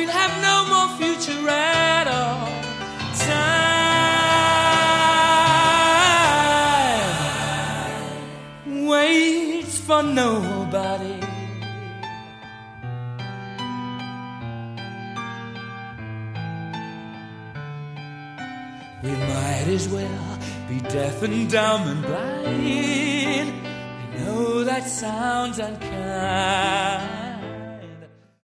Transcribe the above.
we'll have no more future at all. Time waits for nobody. We might as well be deaf and dumb and blind. I know that sounds unkind.